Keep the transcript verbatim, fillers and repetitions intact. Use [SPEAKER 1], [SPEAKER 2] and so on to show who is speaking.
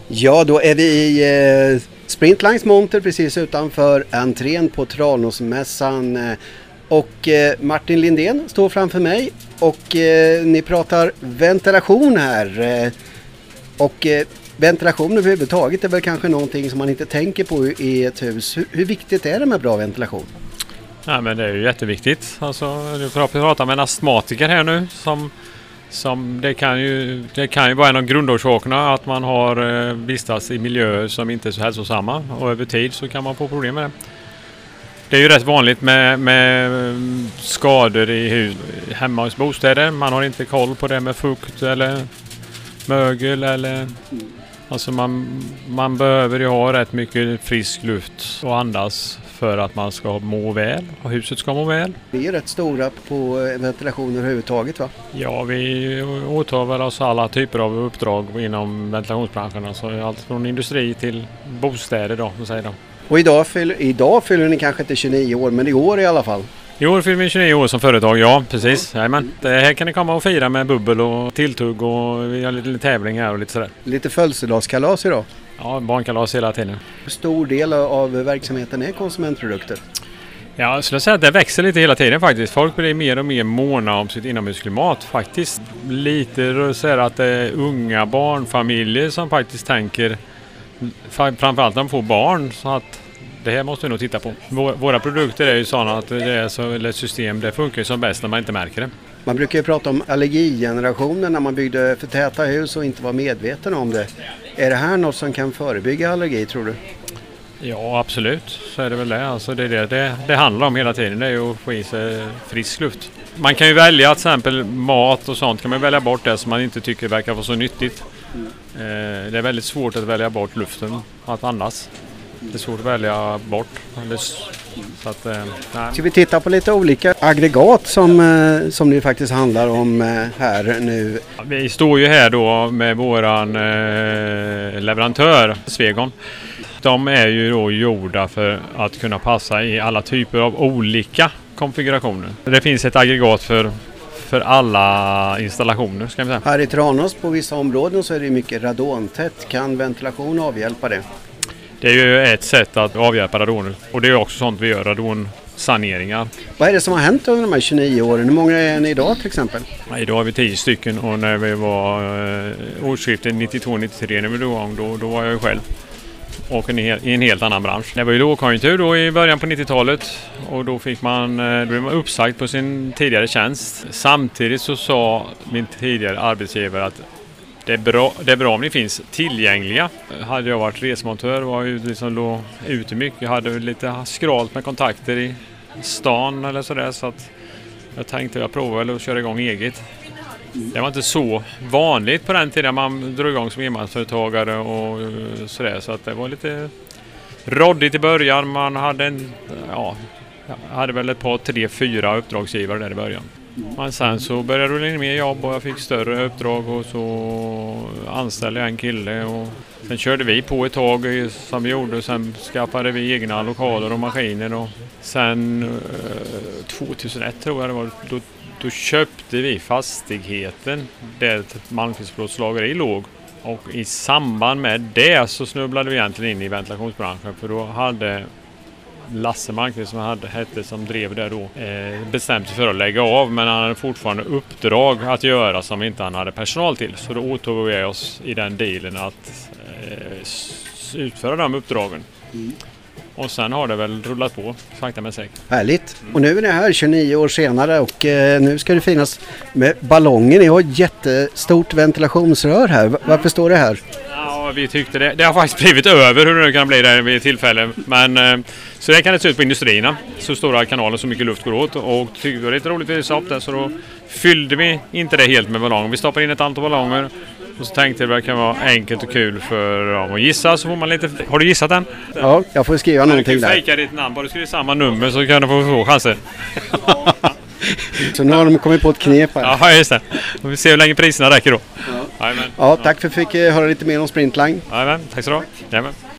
[SPEAKER 1] Ja, då är vi i eh, Sprintlines monter precis utanför entrén på Tranåsmässan. Eh, och eh, Martin Lindén står framför mig och eh, ni pratar ventilation här. Eh, och eh, ventilation överhuvudtaget är väl kanske någonting som man inte tänker på i ett hus. Hur, hur viktigt är det med bra ventilation?
[SPEAKER 2] Ja, men det är ju jätteviktigt. Alltså, du får prata med en astmatiker här nu som Som det, kan ju, det kan ju vara en av grundorsakerna att man har eh, vistats i miljöer som inte är så hälsosamma, och över tid så kan man få problem med det. Det är ju rätt vanligt med, med skador i hus, hemma hos bostäder. Man har inte koll på det med fukt eller mögel. Eller, alltså man, man behöver ju ha rätt mycket frisk luft och andas för att man ska må väl och huset ska må väl.
[SPEAKER 1] Vi är rätt stora på ventilation överhuvudtaget, va?
[SPEAKER 2] Ja, vi åtar väl oss alla typer av uppdrag inom ventilationsbranschen. Alltså allt från industri till bostäder då, så säger de.
[SPEAKER 1] Och idag fyller, idag fyller ni kanske inte tjugonio år, men i år i alla fall.
[SPEAKER 2] I år fyller vi tjugonio år som företag, ja precis. Ja, men det här kan ni komma och fira med bubbel och tilltugg, och vi har lite, lite tävling här och lite sådär.
[SPEAKER 1] Lite födelsedagskalas idag.
[SPEAKER 2] Ja, barnkalas hela tiden.
[SPEAKER 1] Hur stor del av verksamheten är konsumentprodukter?
[SPEAKER 2] Ja, jag skulle säga att det växer lite hela tiden faktiskt. Folk blir mer och mer måna om sitt inomhusklimat faktiskt. Lite så här att det är unga barnfamiljer som faktiskt tänker, framförallt när de får barn, så att det här måste vi nog titta på. Våra produkter är ju sådana att det är så, eller system, det funkar som bäst när man inte märker det.
[SPEAKER 1] Man brukar ju prata om allergigenerationen när man byggde för täta hus och inte var medveten om det. Är det här något som kan förebygga allergi, tror du?
[SPEAKER 2] Ja, absolut. Så är det väl det. Alltså det, är det, det, det handlar om hela tiden. Det är ju att få i sig frisk luft. Man kan ju välja till exempel mat och sånt. Kan man välja bort det som man inte tycker verkar vara så nyttigt. Mm. Eh, det är väldigt svårt att välja bort luften att andas. Det är svårt att välja bort. Så att, eh, nej.
[SPEAKER 1] Ska vi titta på lite olika aggregat som, eh, som det faktiskt handlar om eh, här nu?
[SPEAKER 2] Vi står ju här då med våran eh, leverantör Svegon. De är ju då gjorda för att kunna passa i alla typer av olika konfigurationer. Det finns ett aggregat för, för alla installationer, ska vi säga.
[SPEAKER 1] Här i Tranås på vissa områden så är det mycket radontätt. Kan ventilation avhjälpa det?
[SPEAKER 2] Det är ju ett sätt att avhjälpa radoner, och det är också sånt vi gör, radonsaneringar.
[SPEAKER 1] Vad är det som har hänt under de här tjugonio åren? Hur många är ni idag till exempel?
[SPEAKER 2] Ja, idag har vi tio stycken, och när vi var eh, årsskiftet nittiotvå nittiotre när vi drog igång, då, då var jag ju själv. Och i en, i en helt annan bransch. Det var ju lågkonjunktur då i början på nittiotalet, och då fick man, då blev man uppsagt på sin tidigare tjänst. Samtidigt så sa min tidigare arbetsgivare att det är bra, det är bra om det finns tillgängliga. Hade jag varit resmontör var jag liksom låg ute mycket. Jag hade lite skralt med kontakter i stan eller sådär, så att jag tänkte jag provar att köra igång eget. Det var inte så vanligt på den tiden man drog igång som enmansföretagare och sådär, så att det var lite råddigt i början. Man hade en, ja, hade väl ett par, tre, fyra uppdragsgivare där i början. Men sen så började jag rulla in mer jobb och jag fick större uppdrag, och så anställde jag en kille, och sen körde vi på ett tag som vi gjorde. Sen skaffade vi egna lokaler och maskiner, och sen tjugohundraett tror jag det var, då Då köpte vi fastigheten där Malmfältsplåtslageri låg, och i samband med det så snubblade vi egentligen in i ventilationsbranschen, för då hade Lasse Malmqvist som hade, hette, som drev det då, eh, bestämt sig för att lägga av, men han hade fortfarande uppdrag att göra som inte han hade personal till, så då åtog vi oss i den delen att eh, utföra de uppdragen. Mm. Och sen har det väl rullat på, sakta men säkert.
[SPEAKER 1] Härligt. Och nu är det här tjugonio år senare, och eh, nu ska det finnas med ballonger. Ni har ett jättestort ventilationsrör här. Varför står det här?
[SPEAKER 2] Ja, vi tyckte det. Det har faktiskt blivit över hur det nu kan bli där vid tillfälle. Men eh, så det kan det se ut på industrierna. Så stora kanaler, så mycket luft går åt. Och tyckte det var lite roligt att visa upp det, så då fyllde vi inte det helt med ballonger. Vi stoppade in ett antal ballonger. Och så tänkte jag att det kan vara enkelt och kul för dem att gissa, så får man lite... Har du gissat den?
[SPEAKER 1] Ja, jag får skriva någonting där.
[SPEAKER 2] Du kan fejka ditt namn, bara du skriver samma nummer så kan du få två chanser.
[SPEAKER 1] Så nu har de kommit på ett knep här.
[SPEAKER 2] Ja, just det. Och vi ser hur länge priserna räcker då.
[SPEAKER 1] Ja, ja, tack för att vi fick höra lite mer om Sprintline.
[SPEAKER 2] Ja, tack så du ha.